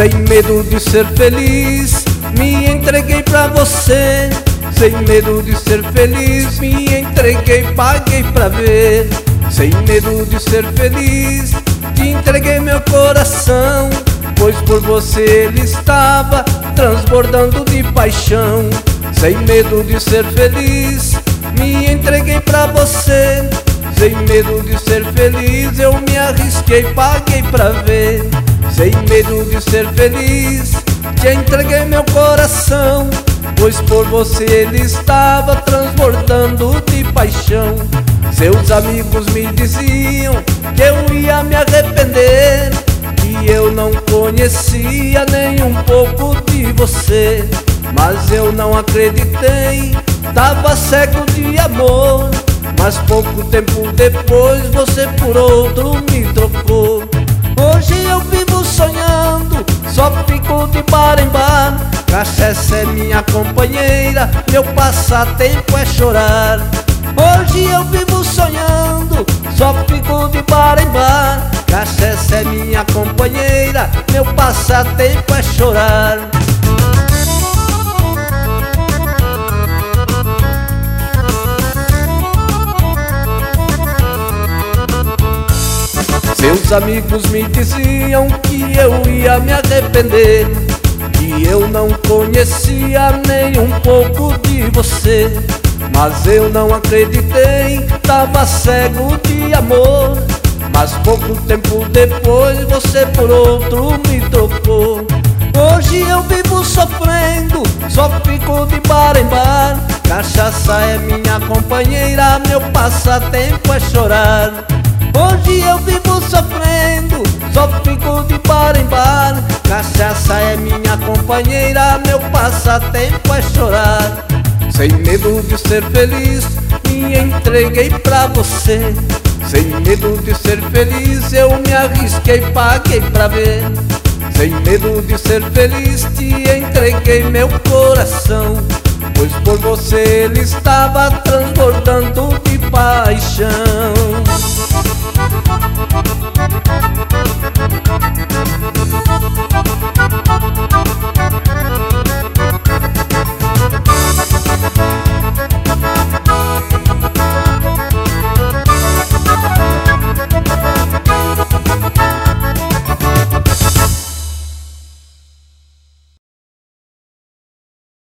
Sem medo de ser feliz, me entreguei pra você. Sem medo de ser feliz, me entreguei, paguei pra ver. Sem medo de ser feliz, te entreguei meu coração, pois por você ele estava transbordando de paixão. Sem medo de ser feliz, me entreguei pra você. Sem medo de ser feliz, eu me arrisquei, paguei pra ver. Sem medo de ser feliz, te entreguei meu coração, pois por você ele estava transbordando de paixão. Seus amigos me diziam que eu ia me arrepender, que eu não conhecia nem um pouco de você. Mas eu não acreditei, tava cego de amor. Mas pouco tempo depois você por outro me trocou. Hoje eu vivo sonhando, só fico de bar em bar. Cachaça é minha companheira, meu passatempo é chorar. Hoje eu vivo sonhando, só fico de bar em bar. Cachaça é minha companheira, meu passatempo é chorar. Seus amigos me diziam que eu ia me arrepender, que eu não conhecia nem um pouco de você. Mas eu não acreditei, tava cego de amor. Mas pouco tempo depois você por outro me trocou. Hoje eu vivo sofrendo, só fico de bar em bar. Cachaça é minha companheira, meu passatempo é chorar. Hoje eu vivo sofrendo, só fico de bar em bar. Cachaça é minha companheira, meu passatempo é chorar. Sem medo de ser feliz, me entreguei pra você. Sem medo de ser feliz, eu me arrisquei, paguei pra ver. Sem medo de ser feliz, te entreguei meu coração, pois por você ele estava transbordando de paixão.